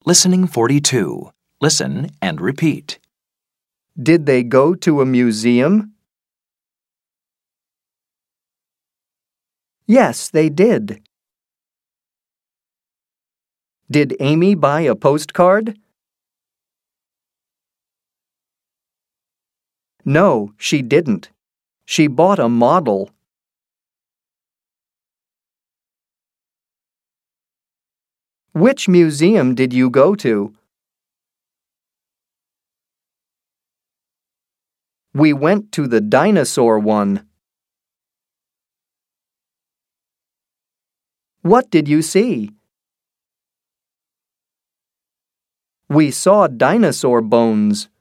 Listening 42. Listen and repeat. Did they go to a museum? Yes, they did. Did Amy buy a postcard? No, she didn't. She bought a model. Which museum did you go to? We went to the dinosaur one. What did you see? We saw dinosaur bones.